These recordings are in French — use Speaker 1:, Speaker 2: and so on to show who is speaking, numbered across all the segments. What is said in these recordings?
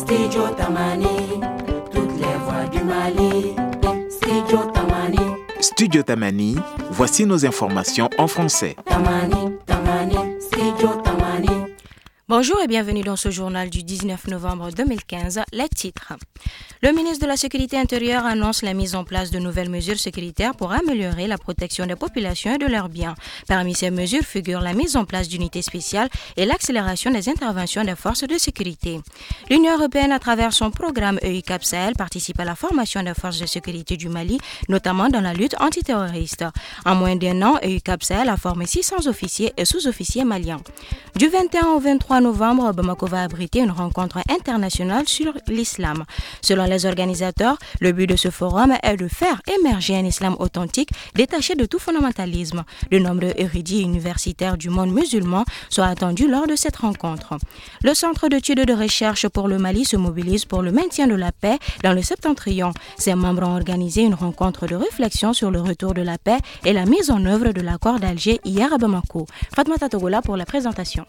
Speaker 1: Studio Tamani, toutes les voix du Mali. Studio Tamani.
Speaker 2: Studio Tamani, voici nos informations en français.
Speaker 1: Tamani, Tamani, Studio Tamani.
Speaker 3: Bonjour et bienvenue dans ce journal du 19 novembre 2015. Les titres. Le ministre de la Sécurité intérieure annonce la mise en place de nouvelles mesures sécuritaires pour améliorer la protection des populations et de leurs biens. Parmi ces mesures figurent la mise en place d'unités spéciales et l'accélération des interventions des forces de sécurité. L'Union européenne, à travers son programme EUCAP Sahel, participe à la formation des forces de sécurité du Mali, notamment dans la lutte antiterroriste. En moins d'un an, EUCAP Sahel a formé 600 officiers et sous-officiers maliens. Du 21 au 23 novembre, Bamako va abriter une rencontre internationale sur l'islam. Selon les organisateurs, le but de ce forum est de faire émerger un islam authentique, détaché de tout fondamentalisme. De nombreux érudits universitaires du monde musulman sont attendus lors de cette rencontre. Le Centre d'études de recherche pour le Mali se mobilise pour le maintien de la paix dans le Septentrion. Ses membres ont organisé une rencontre de réflexion sur le retour de la paix et la mise en œuvre de l'accord d'Alger hier à Bamako. Fatmata Togola pour la présentation.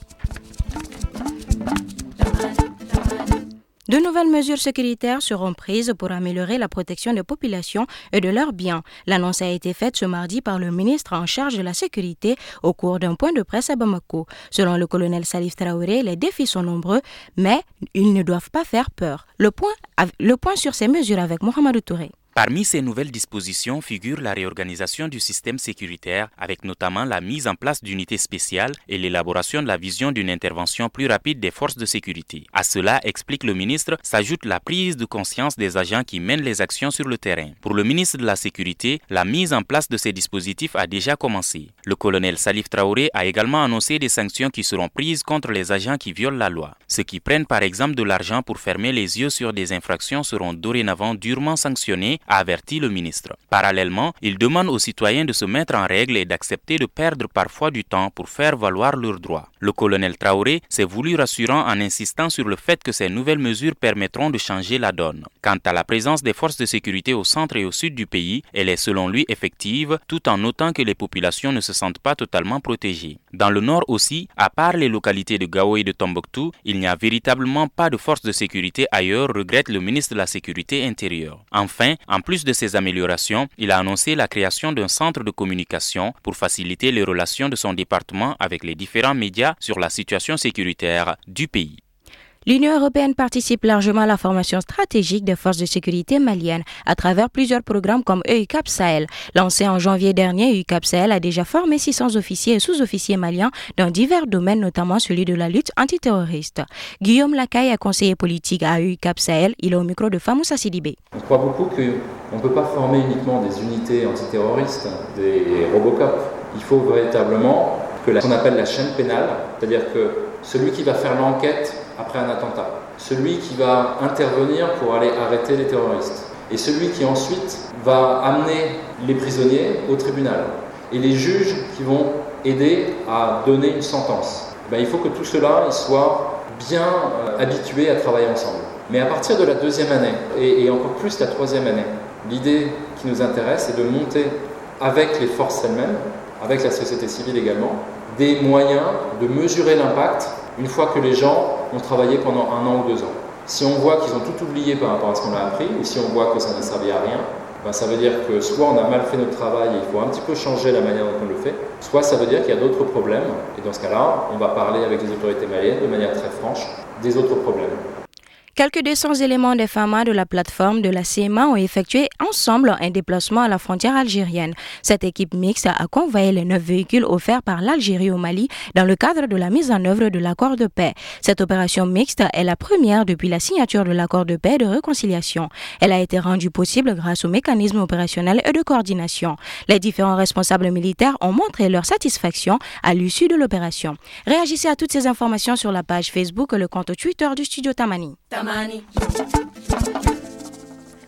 Speaker 3: De nouvelles mesures sécuritaires seront prises pour améliorer la protection des populations et de leurs biens. L'annonce a été faite ce mardi par le ministre en charge de la sécurité au cours d'un point de presse à Bamako. Selon le colonel Salif Traoré, les défis sont nombreux, mais ils ne doivent pas faire peur. Le point sur ces mesures avec Mohamedou Touré.
Speaker 4: Parmi ces nouvelles dispositions figure la réorganisation du système sécuritaire avec notamment la mise en place d'unités spéciales et l'élaboration de la vision d'une intervention plus rapide des forces de sécurité. À cela, explique le ministre, s'ajoute la prise de conscience des agents qui mènent les actions sur le terrain. Pour le ministre de la Sécurité, la mise en place de ces dispositifs a déjà commencé. Le colonel Salif Traoré a également annoncé des sanctions qui seront prises contre les agents qui violent la loi. Ceux qui prennent par exemple de l'argent pour fermer les yeux sur des infractions seront dorénavant durement sanctionnés, a averti le ministre. Parallèlement, il demande aux citoyens de se mettre en règle et d'accepter de perdre parfois du temps pour faire valoir leurs droits. Le colonel Traoré s'est voulu rassurant en insistant sur le fait que ces nouvelles mesures permettront de changer la donne. Quant à la présence des forces de sécurité au centre et au sud du pays, elle est selon lui effective, tout en notant que les populations ne se sentent pas totalement protégées. Dans le nord aussi, à part les localités de Gao et de Tombouctou, il n'y a véritablement pas de forces de sécurité ailleurs, regrette le ministre de la Sécurité intérieure. Enfin, en plus de ces améliorations, il a annoncé la création d'un centre de communication pour faciliter les relations de son département avec les différents médias sur la situation sécuritaire du pays.
Speaker 3: L'Union européenne participe largement à la formation stratégique des forces de sécurité maliennes à travers plusieurs programmes comme EUCAP Sahel. Lancé en janvier dernier, EUCAP Sahel a déjà formé 600 officiers et sous-officiers maliens dans divers domaines, notamment celui de la lutte antiterroriste. Guillaume Lacaille est conseiller politique à EUCAP Sahel. Il est au micro de Famoussa Sidibé.
Speaker 5: On croit beaucoup qu'on ne peut pas former uniquement des unités antiterroristes, des Robocop. Il faut véritablement que ce qu'on appelle la chaîne pénale, c'est-à-dire que celui qui va faire l'enquête après un attentat, celui qui va intervenir pour aller arrêter les terroristes, et celui qui ensuite va amener les prisonniers au tribunal, et les juges qui vont aider à donner une sentence. Il faut que tout cela soit bien habitué à travailler ensemble. Mais à partir de la deuxième année, et encore plus la troisième année, l'idée qui nous intéresse est de monter avec les forces elles-mêmes, avec la société civile également, des moyens de mesurer l'impact une fois que les gens ont travaillé pendant 1 an ou 2 ans. Si on voit qu'ils ont tout oublié par rapport à ce qu'on a appris, ou si on voit que ça n'a servi à rien, ça veut dire que soit on a mal fait notre travail et il faut un petit peu changer la manière dont on le fait, soit ça veut dire qu'il y a d'autres problèmes, et dans ce cas-là, on va parler avec les autorités maliennes de manière très franche des autres problèmes.
Speaker 3: Quelques 200 éléments des FAMA de la plateforme de la CMA ont effectué ensemble un déplacement à la frontière algérienne. Cette équipe mixte a convoyé les 9 véhicules offerts par l'Algérie au Mali dans le cadre de la mise en œuvre de l'accord de paix. Cette opération mixte est la première depuis la signature de l'accord de paix et de réconciliation. Elle a été rendue possible grâce au mécanisme opérationnel et de coordination. Les différents responsables militaires ont montré leur satisfaction à l'issue de l'opération. Réagissez à toutes ces informations sur la page Facebook et le compte Twitter du Studio Tamani.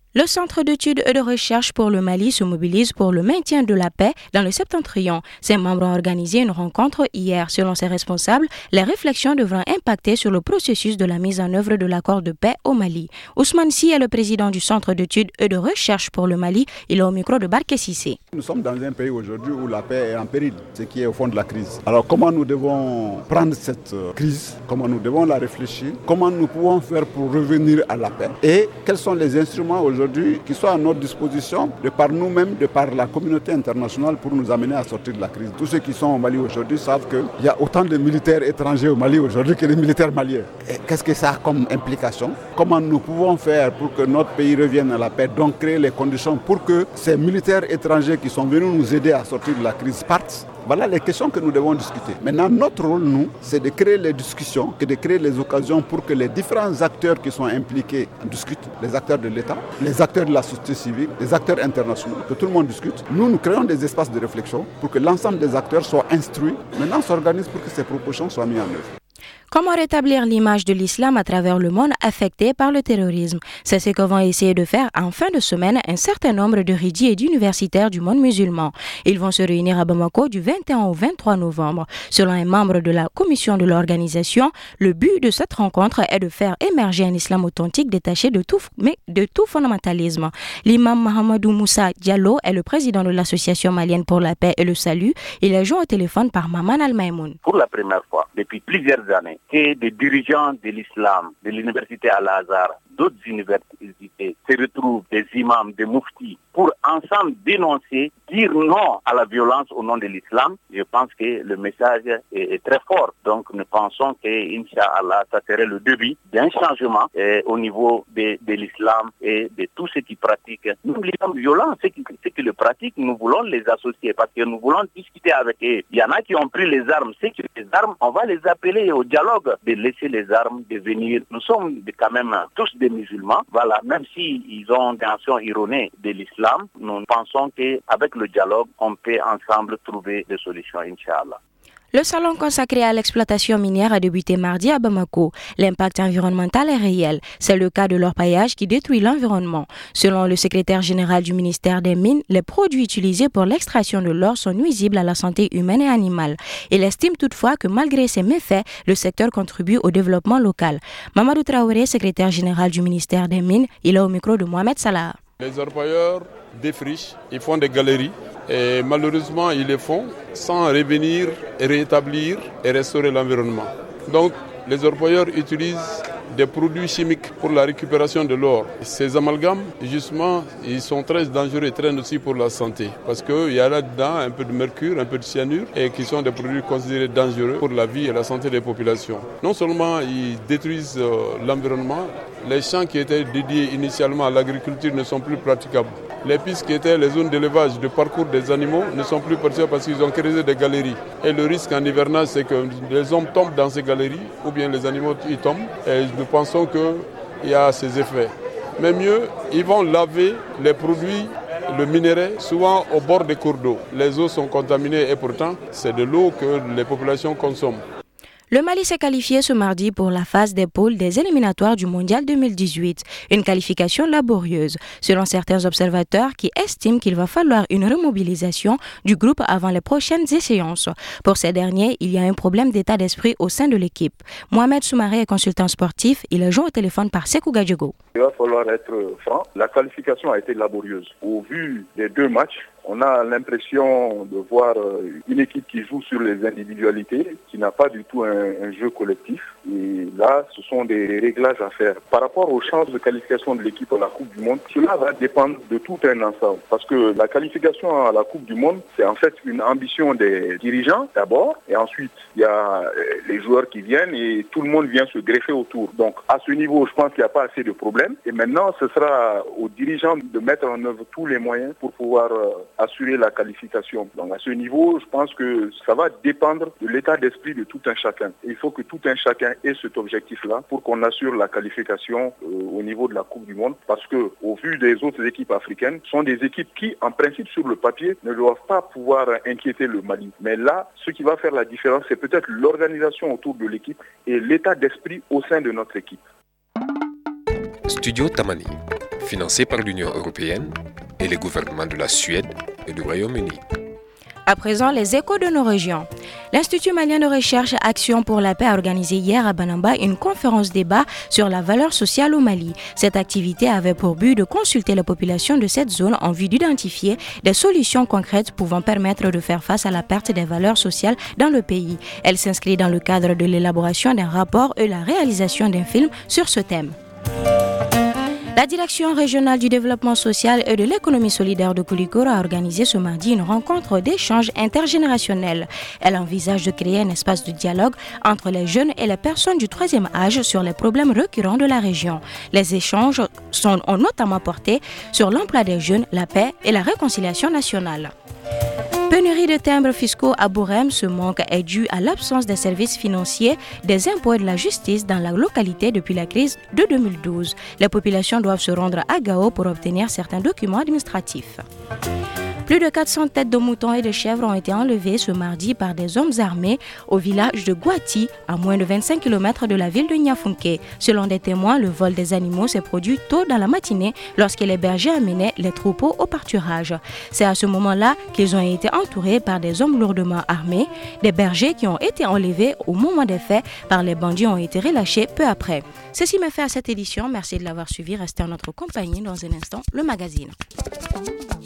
Speaker 3: Le Centre d'études et de recherche pour le Mali se mobilise pour le maintien de la paix dans le septentrion. Ses membres ont organisé une rencontre hier. Selon ses responsables, les réflexions devront impacter sur le processus de la mise en œuvre de l'accord de paix au Mali. Ousmane Sy est le président du Centre d'études et de recherche pour le Mali. Il est au micro de Barké Cissé.
Speaker 6: Nous sommes dans un pays aujourd'hui où la paix est en péril, ce qui est au fond de la crise. Alors comment nous devons prendre cette crise, comment nous devons la réfléchir, comment nous pouvons faire pour revenir à la paix et quels sont les instruments aujourd'hui qui soient à notre disposition de par nous-mêmes, de par la communauté internationale pour nous amener à sortir de la crise. Tous ceux qui sont au Mali aujourd'hui savent qu'il y a autant de militaires étrangers au Mali aujourd'hui que de militaires maliens. Et qu'est-ce que ça a comme implication? Comment nous pouvons faire pour que notre pays revienne à la paix, donc créer les conditions pour que ces militaires étrangers qui sont venus nous aider à sortir de la crise partent? Voilà les questions que nous devons discuter. Maintenant, notre rôle, nous, c'est de créer les discussions, de créer les occasions pour que les différents acteurs qui sont impliqués discutent, les acteurs de l'État, les acteurs de la société civile, les acteurs internationaux, que tout le monde discute. Nous créons des espaces de réflexion pour que l'ensemble des acteurs soient instruits. Maintenant, on s'organise pour que ces propositions soient mises en œuvre.
Speaker 3: Comment rétablir l'image de l'islam à travers le monde affecté par le terrorisme? C'est ce que vont essayer de faire en fin de semaine un certain nombre de ridis et d'universitaires du monde musulman. Ils vont se réunir à Bamako du 21 au 23 novembre. Selon un membre de la commission de l'organisation, le but de cette rencontre est de faire émerger un islam authentique détaché de tout fondamentalisme. L'imam Mahamadou Moussa Diallo est le président de l'association malienne pour la paix et le salut. Il est joint au téléphone par Maman Al-Maïmoun.
Speaker 7: Pour la première fois, depuis plusieurs années, que des dirigeants de l'islam, de l'université Al-Azhar, d'autres universités se retrouvent, des imams, des mouftis, pour ensemble dénoncer, dire non à la violence au nom de l'islam. Je pense que le message est très fort. Donc nous pensons que, Inch'Allah, ça serait le début d'un changement au niveau de l'islam et de tous ceux qui pratiquent. Nous, l'islam violent, ceux qui le pratiquent, nous voulons les associer parce que nous voulons discuter avec eux. Il y en a qui ont pris les armes. Ceux qui ont les armes, on va les appeler au dialogue, de laisser les armes, de venir. Nous sommes quand même tous des musulmans. Voilà, même s'ils ont des intentions erronées de l'islam, nous pensons qu'avec le dialogue, on peut ensemble trouver des solutions, Inch'Allah.
Speaker 3: Le salon consacré à l'exploitation minière a débuté mardi à Bamako. L'impact environnemental est réel. C'est le cas de l'orpaillage qui détruit l'environnement. Selon le secrétaire général du ministère des Mines, les produits utilisés pour l'extraction de l'or sont nuisibles à la santé humaine et animale. Il estime toutefois que malgré ces méfaits, le secteur contribue au développement local. Mamadou Traoré, secrétaire général du ministère des Mines, il est au micro de Mohamed Salah.
Speaker 8: Les orpailleurs défrichent, ils font des galeries. Et malheureusement, ils le font sans revenir, rétablir et restaurer l'environnement. Donc, les orpailleurs utilisent des produits chimiques pour la récupération de l'or. Ces amalgames, justement, ils sont très dangereux et très nocifs pour la santé parce qu'il y a là-dedans un peu de mercure, un peu de cyanure et qui sont des produits considérés dangereux pour la vie et la santé des populations. Non seulement ils détruisent l'environnement, les champs qui étaient dédiés initialement à l'agriculture ne sont plus praticables. Les pistes qui étaient les zones d'élevage, de parcours des animaux ne sont plus praticables parce qu'ils ont créé des galeries. Et le risque en hivernage, c'est que les hommes tombent dans ces galeries ou bien les animaux y tombent. Et nous pensons qu'il y a ces effets. Mais mieux, ils vont laver les produits, le minerai, souvent au bord des cours d'eau. Les eaux sont contaminées et pourtant, c'est de l'eau que les populations consomment.
Speaker 3: Le Mali s'est qualifié ce mardi pour la phase des poules des éliminatoires du Mondial 2018, une qualification laborieuse, selon certains observateurs qui estiment qu'il va falloir une remobilisation du groupe avant les prochaines échéances. Pour ces derniers, il y a un problème d'état d'esprit au sein de l'équipe. Mohamed Soumaré est consultant sportif, il est joint au téléphone par Sekou Gadjogo.
Speaker 9: Il va falloir être franc, la qualification a été laborieuse. Au vu des deux matchs, on a l'impression de voir une équipe qui joue sur les individualités, qui n'a pas du tout un jeu collectif. Et là, ce sont des réglages à faire. Par rapport aux chances de qualification de l'équipe à la Coupe du Monde, cela va dépendre de tout un ensemble. Parce que la qualification à la Coupe du Monde, c'est en fait une ambition des dirigeants d'abord. Et ensuite, il y a les joueurs qui viennent et tout le monde vient se greffer autour. Donc à ce niveau, je pense qu'il n'y a pas assez de problèmes. Et maintenant, ce sera aux dirigeants de mettre en œuvre tous les moyens pour pouvoir assurer la qualification. Donc à ce niveau, je pense que ça va dépendre de l'état d'esprit de tout un chacun. Et il faut que tout un chacun ait cet objectif-là pour qu'on assure la qualification au niveau de la Coupe du Monde. Parce que au vu des autres équipes africaines, ce sont des équipes qui, en principe sur le papier, ne doivent pas pouvoir inquiéter le Mali. Mais là, ce qui va faire la différence, c'est peut-être l'organisation autour de l'équipe et l'état d'esprit au sein de notre équipe.
Speaker 10: Studio Tamani. financé par l'Union européenne et les gouvernements de la Suède et du Royaume-Uni.
Speaker 3: À présent, les échos de nos régions. L'Institut malien de recherche Action pour la paix a organisé hier à Banamba une conférence débat sur la valeur sociale au Mali. Cette activité avait pour but de consulter la population de cette zone en vue d'identifier des solutions concrètes pouvant permettre de faire face à la perte des valeurs sociales dans le pays. Elle s'inscrit dans le cadre de l'élaboration d'un rapport et la réalisation d'un film sur ce thème. La Direction régionale du développement social et de l'économie solidaire de Koulikoro a organisé ce mardi une rencontre d'échange intergénérationnel. Elle envisage de créer un espace de dialogue entre les jeunes et les personnes du troisième âge sur les problèmes récurrents de la région. Les échanges ont notamment porté sur l'emploi des jeunes, la paix et la réconciliation nationale. Pénurie de timbres fiscaux à Bourem, ce manque est dû à l'absence des services financiers, des impôts et de la justice dans la localité depuis la crise de 2012. Les populations doivent se rendre à Gao pour obtenir certains documents administratifs. Plus de 400 têtes de moutons et de chèvres ont été enlevées ce mardi par des hommes armés au village de Guati, à moins de 25 km de la ville de Niafunke. Selon des témoins, le vol des animaux s'est produit tôt dans la matinée lorsque les bergers amenaient les troupeaux au pâturage. C'est à ce moment-là qu'ils ont été entourés par des hommes lourdement armés. Des bergers qui ont été enlevés au moment des faits par les bandits ont été relâchés peu après. Ceci m'a fait à cette édition. Merci de l'avoir suivi. Restez en notre compagnie. Dans un instant, le magazine.